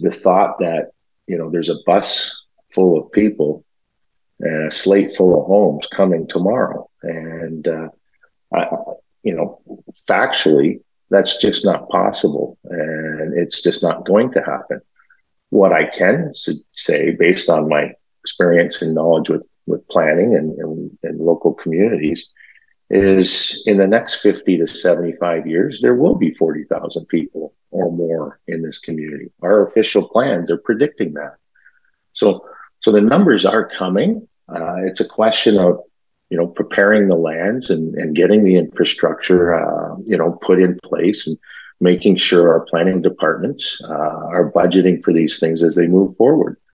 the thought that, there's a bus full of people and a slate full of homes coming tomorrow. And, I, you know, factually, that's just not possible. And it's just not going to happen. What I can say, based on my experience and knowledge with planning and local communities, is in the next 50 to 75 years, there will be 40,000 people or more in this community. Our official plans are predicting that. So, so the numbers are coming. It's a question of, preparing the lands and getting the infrastructure, put in place and making sure our planning departments are budgeting for these things as they move forward.